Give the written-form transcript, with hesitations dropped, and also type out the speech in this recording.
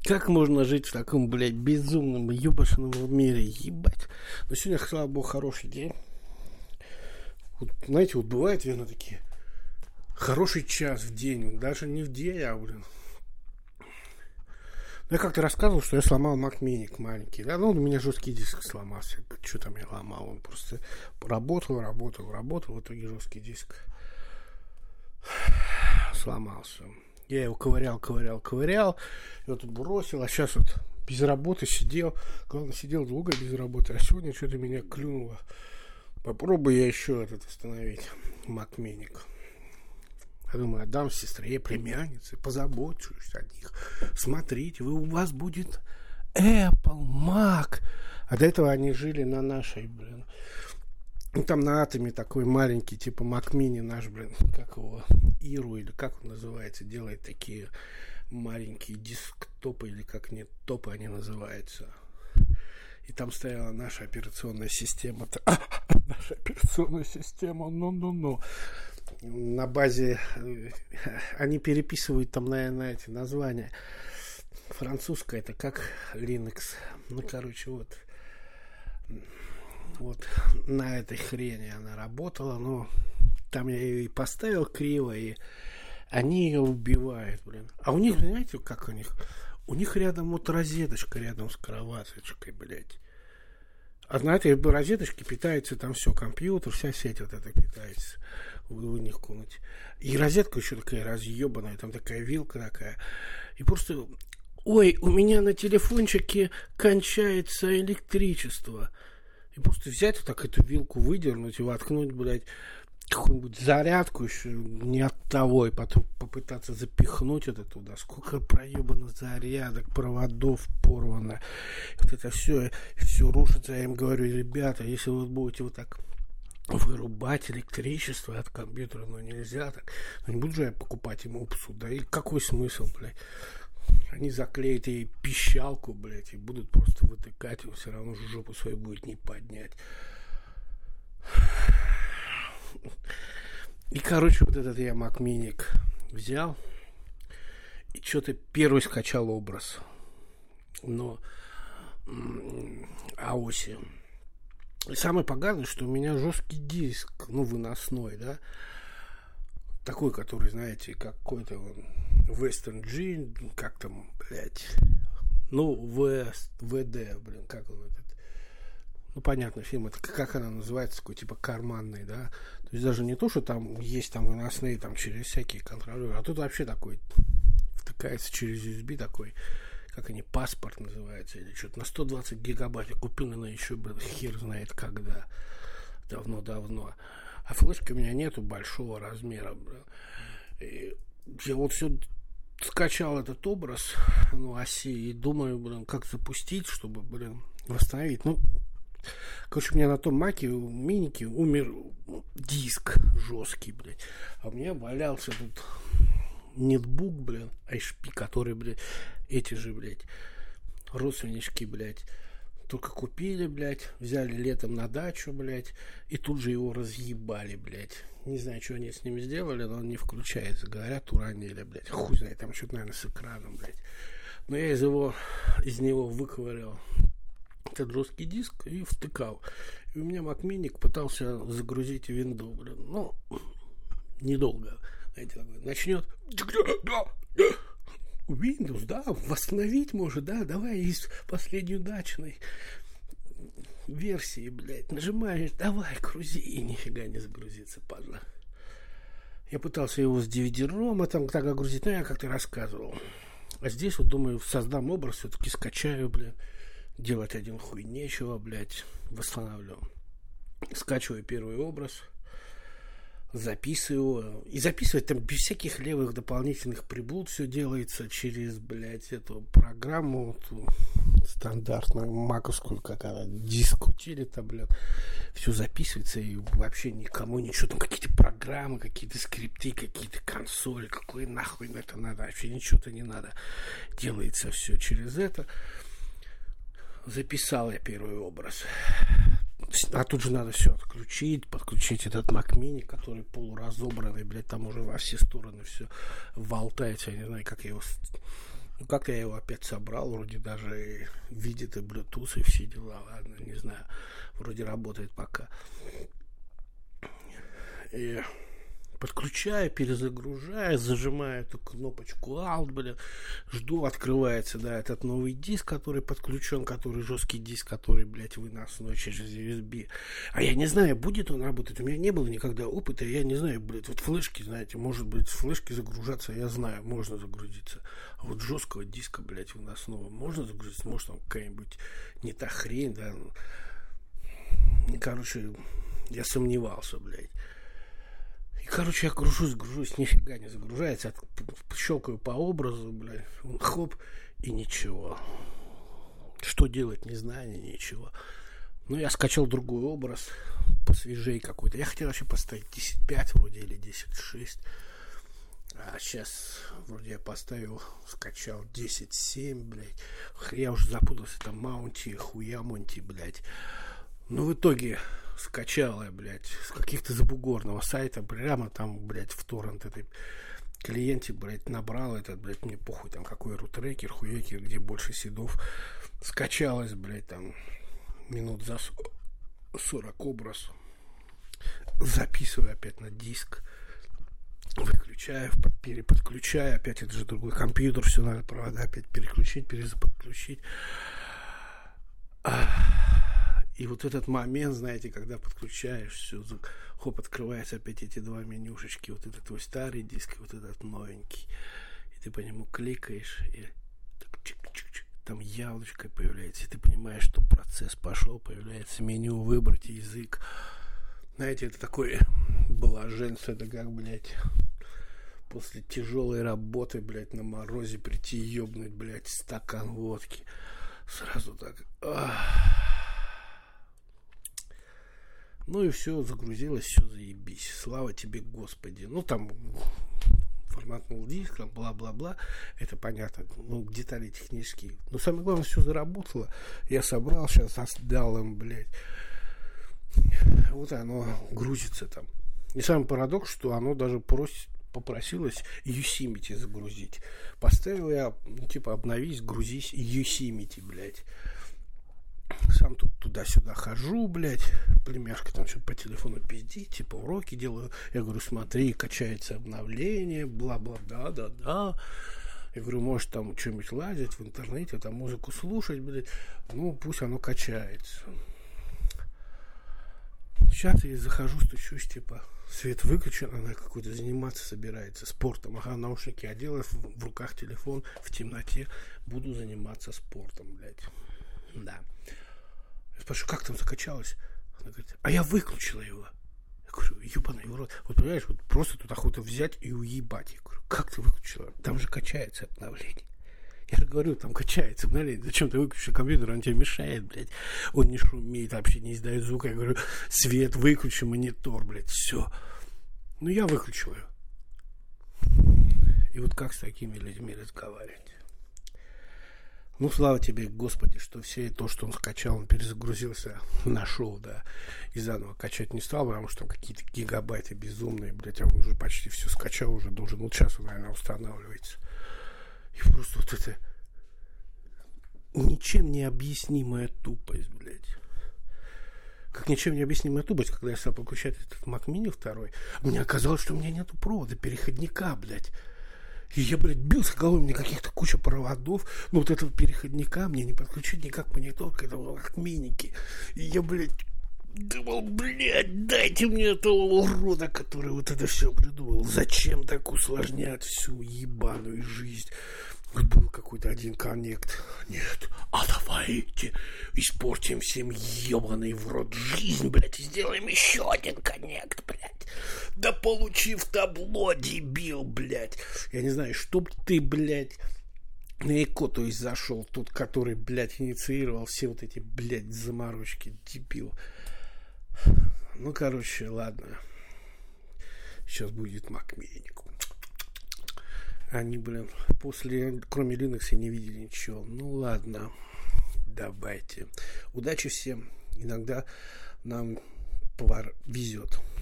Как можно жить в таком, блядь, безумном, ебашенном мире, ебать. Но сегодня, слава богу, хороший день. Вот, знаете, вот бывает, верно, такие хороший час в день, даже не в день, а, блин. Я как-то рассказывал, что я сломал Mac Mini маленький, да, ну, у меня жесткий диск сломался, что там я ломал, он просто работал, в итоге жесткий диск сломался. Я его ковырял, и вот бросил, а сейчас вот без работы сидел, главное, сидел долго без работы, а сегодня что-то меня клюнуло. Попробую я еще этот установить, Mac Mini. Я думаю, отдам сестре, племяннице, позабочусь о них. Смотрите, у вас будет Apple, Mac. А до этого они жили на нашей, блин. Ну, там на Атоме такой маленький, типа Mac Mini наш, блин, как его, Иру, или как он называется, делает такие маленькие десктопы, или как нет, топы они называются. И там стояла наша операционная система. Наша операционная система, ну. На базе они переписывают там, наверное, эти названия. Французская это как Linux. Ну, короче, вот на этой хрени она работала, но там я ее и поставил криво, и они ее убивают, блин. А у них, знаете, как у них? У них рядом вот розеточка рядом с кроваточкой, блядь. А на этой розеточке питается там все, компьютер, вся сеть вот эта питается в них комнате. И розетка еще такая разъебанная, там такая вилка такая. И просто, ой, у меня на телефончике кончается электричество. И просто взять вот так эту вилку, выдернуть и воткнуть, блядь, какую-нибудь зарядку еще не от того, и потом попытаться запихнуть это туда. Сколько проебано зарядок, проводов порвано. Вот это все рушится. Я им говорю, ребята, если вы будете вот так вырубать электричество от компьютера, но нельзя так. Ну, не буду же я покупать ему псу, да? И какой смысл, блядь? Они заклеят ей пищалку, блядь, и будут просто вытыкать, его все равно жопу свою будет не поднять. И, короче, вот этот я Mac Mini взял и что-то первый скачал образ. Но AOS. И самое поганое, что у меня жесткий диск, ну, выносной, да, такой, который, знаете, какой-то он Western G, как там, блядь, ну, ВД, блин, как он этот. Ну, понятно, фильм, это как она называется, такой, типа, карманный, да. То есть даже не то, что там есть там выносные, там, через всякие контролеры, а тут вообще такой, втыкается через USB такой, как они, паспорт называется, или что-то, на 120 гигабайт. Я купил, наверное, еще, блин, хер знает когда. Давно. А флешки у меня нету большого размера, блин. И я вот все скачал этот образ, ну, оси, и думаю, блин, как запустить, чтобы, блин, восстановить. Ну, короче, у меня на том маке, минике умер диск жесткий, блядь. А у меня валялся тут нетбук, блин, HP, который, блядь, эти же, блядь, родственнички, блядь, только купили, блядь, взяли летом на дачу, блядь, и тут же его разъебали, блядь. Не знаю, что они с ним сделали, но он не включается. Говорят, уронили, блядь. Хуй знает, там что-то, наверное, с экраном, блядь. Но я из него выковырял этот жесткий диск и втыкал. И у меня Mac Mini пытался загрузить винду, блин. Ну, недолго. Знаете, начнет Windows, да, восстановить может, да, давай из последней удачной версии, блядь, нажимаешь, давай, грузи, и нифига не загрузится, падла. Я пытался его с DVD-ROM там так огрузить, но я как-то рассказывал. А здесь вот, думаю, создам образ, все-таки скачаю, блядь, делать один хуй нечего, блядь, восстановлю. Скачиваю первый образ, записываю. И записывать там без всяких левых дополнительных приблуд все делается через, блядь, эту программу эту стандартную маковскую, как она, диск утилита, блядь. Все записывается и вообще никому ничего. Там какие-то программы, какие-то скрипты, какие-то консоли. Какой нахуй это надо? Вообще ничего-то не надо. Делается все через это. Записал я первый образ. А тут же надо все отключить, подключить этот Mac Mini, который полуразобранный, блядь, там уже во все стороны все болтается. Я не знаю, как я его Ну, как-то я его опять собрал, вроде даже видит и Bluetooth, и все дела, ладно, не знаю, вроде работает пока. И подключаю, перезагружаю, зажимаю эту кнопочку Alt, блин, жду, открывается, да, этот новый диск, который подключен, который жесткий диск, который, блядь, выносной через USB. А я не знаю, будет он работать, у меня не было никогда опыта, я не знаю, блядь, вот флешки, знаете, может быть, с флешки загружаться, я знаю, можно загрузиться. А вот жесткого диска, блядь, выносного можно загрузиться, может там какая-нибудь не та хрень, да. Короче, я сомневался, блядь. И, короче, я гружусь, нифига не загружается. Щелкаю по образу, блядь, хоп, и ничего. Что делать, не знаю, ничего. Ну, я скачал другой образ, посвежей какой-то. Я хотел вообще поставить 10.5 вроде или 10.6. А сейчас вроде я поставил, скачал 10.7, блядь. Я уже запутался, там Маунти, Хуямонти, блядь. Ну, в итоге скачал я, блядь, с каких-то забугорного сайта, прямо там, блядь, в торрент этой клиенте, блядь, набрал этот, блядь, мне похуй, там, какой рутрекер, хуекер, где больше седов. Скачалось, блядь, там, минут за 40 образ. Записываю опять на диск. Выключаю, переподключаю, опять это же другой компьютер, все надо провода опять переключить, перезаподключить. И вот этот момент, знаете, когда подключаешь, все, хоп, открывается опять эти два менюшечки, вот этот твой старый диск и вот этот новенький. И ты по нему кликаешь, и так чик-чик-чик, там яблочко появляется, и ты понимаешь, что процесс пошел, появляется меню, выбрать язык. Знаете, это такое блаженство, это как, блядь, после тяжелой работы, блядь, на морозе прийти и ёбнуть, блядь, стакан водки. Сразу так... Ну и все, загрузилось, все заебись. Слава тебе, Господи. Ну там форматнул диск, там бла-бла-бла. Это понятно. Ну, детали технические. Но самое главное, все заработало. Я собрал, сейчас отдал им, блядь. Вот оно грузится там. И самый парадокс, что оно даже попросилось Yosemite загрузить. Поставил я, ну, типа, обновись, грузись Yosemite, блядь. Сам тут туда-сюда хожу, блядь. Племяшка там что-то по телефону пиздит, типа уроки делаю. Я говорю, смотри, качается обновление, бла-бла, да. Я говорю, может там что-нибудь лазить в интернете, там музыку слушать, блядь. Ну, пусть оно качается. Сейчас я захожу, стучусь, типа, свет выключен, она какой-то заниматься собирается спортом. Ага, наушники одела, в руках телефон, в темноте. Буду заниматься спортом, блядь. Да. Я спрашиваю, как там закачалось? Она говорит, а я выключила его. Я говорю, ебаный в рот. Вот понимаешь, вот просто тут охота взять и уебать. Я говорю, как ты выключила? Там же качается обновление. Я же говорю, там качается обновление. Зачем ты выключил компьютер? Он тебе мешает, блядь. Он не шумит, вообще не издает звука. Я говорю, свет выключи, монитор, блядь, все. Ну, я выключил ее. И вот как с такими людьми разговаривать? Ну, слава тебе, Господи, что все то, что он скачал, он перезагрузился, нашел, да, и заново качать не стал, потому что там какие-то гигабайты безумные, блядь, а он уже почти все скачал, уже должен, вот сейчас он, наверное, устанавливается. И просто вот это ничем не объяснимая тупость, блядь. Как ничем не объяснимая тупость, когда я стал подключать этот Mac Mini 2, мне оказалось, что у меня нету провода, переходника, блядь. И я, блядь, бился головой, мне каких-то куча проводов, но вот этого переходника мне не подключить никак монитор, когда он как миники. И я, блядь, думал, блядь, дайте мне этого урода, который вот это все придумал. Зачем так усложнять всю ебаную жизнь? Был какой-то один коннект. Нет, а давайте испортим всем ебаный в рот жизнь, блядь, и сделаем еще один коннект, блядь. Да получив табло, дебил, блядь. Я не знаю, чтоб ты, блядь, на ЭКО, то есть зашел, тот, который, блядь, инициировал все вот эти, блядь, заморочки, дебил. Ну, короче, ладно. Сейчас будет Mac Mini. Они, блин, после, кроме Linux, не видели ничего. Ну, ладно, давайте. Удачи всем. Иногда нам везет.